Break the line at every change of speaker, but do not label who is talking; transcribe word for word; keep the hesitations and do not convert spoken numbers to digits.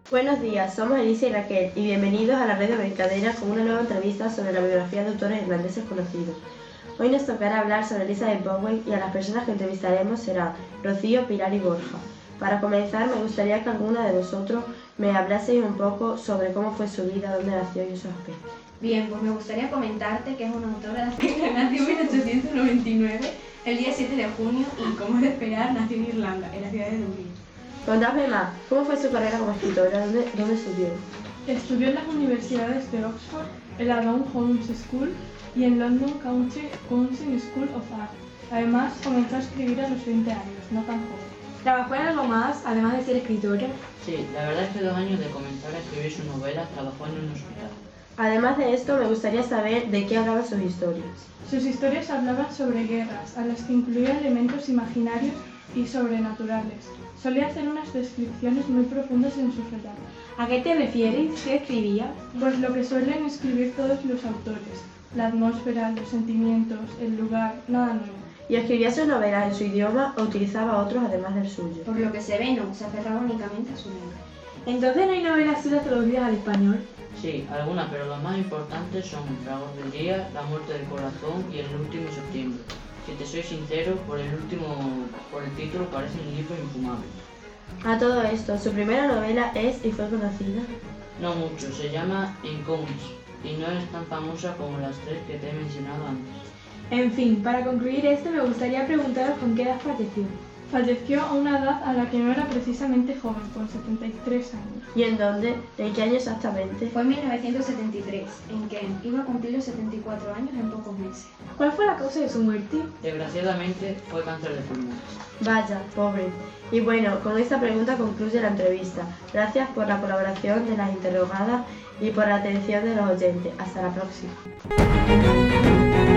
Buenos días, somos Alicia y Raquel y bienvenidos a la red de Mercadera con una nueva entrevista sobre la biografía de autores irlandeses conocidos. Hoy nos tocará hablar sobre Elizabeth Bowen y a las personas que entrevistaremos serán Rocío, Pilar y Borja. Para comenzar, me gustaría que alguna de vosotros me hablaseis un poco sobre cómo fue su vida, dónde nació y esos aspectos.
Bien, pues me gustaría comentarte que es una autora que nació en mil ochocientos noventa y nueve, el día siete de junio, y como es de esperar, nació en Irlanda, en la ciudad de Dublín.
Contadme más, ¿cómo fue su carrera como escritora? ¿Dónde, dónde estudió?
Estudió en las universidades de Oxford, en la Down Holmes School y en London County Council School of Art. Además, comenzó a escribir a los veinte años, no tan joven.
¿Trabajó en algo más, además de ser escritora?
Sí, la verdad es que dos años de comenzar a escribir su novela trabajó en un hospital.
Además de esto, me gustaría saber de qué hablaban sus historias.
Sus historias hablaban sobre guerras, a las que incluía elementos imaginarios y sobrenaturales. Solía hacer unas descripciones muy profundas en sus relatos.
¿A qué te refieres? ¿Qué escribía?
Pues lo que suelen escribir todos los autores: la atmósfera, los sentimientos, el lugar, nada nuevo.
¿Y escribía sus novelas en su idioma o utilizaba otros además del suyo?
Por lo que se ve, no, se aferraba únicamente a su lengua.
¿Entonces no hay novelas suyas traducidas al español?
Sí, algunas, pero las más importantes son El fragor del día, La muerte del corazón y El último septiembre. Si te soy sincero, por el último, por el título parece un libro infumable.
A todo esto, su primera novela es y fue conocida.
No mucho, se llama Encounters y no es tan famosa como las tres que te he mencionado antes.
En fin, para concluir esto me gustaría preguntaros con qué edad falleció.
Falleció a una edad a la que no era precisamente joven, con setenta y tres años.
¿Y en dónde? ¿En qué año exactamente?
Fue en mil novecientos setenta y tres, en que iba a cumplir los setenta y cuatro años en pocos meses.
¿Cuál fue la causa de su muerte?
Desgraciadamente fue cáncer de pulmón.
Vaya, pobre. Y bueno, con esta pregunta concluye la entrevista. Gracias por la colaboración de las interrogadas y por la atención de los oyentes. Hasta la próxima.